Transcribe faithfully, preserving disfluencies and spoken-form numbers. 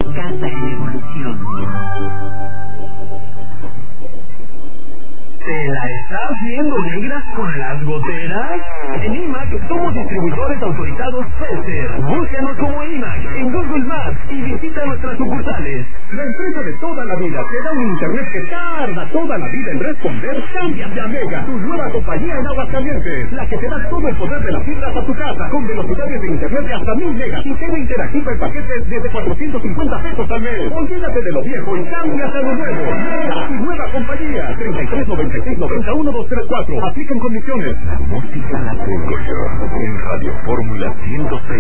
Casa en evolución. ¿Te la estás viendo negra con las goteras? En I M A C somos distribuidores autorizados Pfizer. Búscanos como I M A C en Google Maps y visita nuestras sucursales. La empresa de toda la vida te da un internet que tarda toda la vida en responder. Cámbiate a Mega, tu nueva compañía en Aguascalientes, la que te da todo el poder de las fibras a tu casa, con velocidades de internet de hasta mil megas y T V interactiva en paquetes desde cuatrocientos cincuenta pesos al mes. Olvídate de lo viejo y cámbiate a lo nuevo. Mega, tu nueva compañía. treinta y tres noventa y seis noventa y uno doscientos treinta y cuatro. Aplican condiciones. La música la tengo yo en Radio Fórmula ciento seis.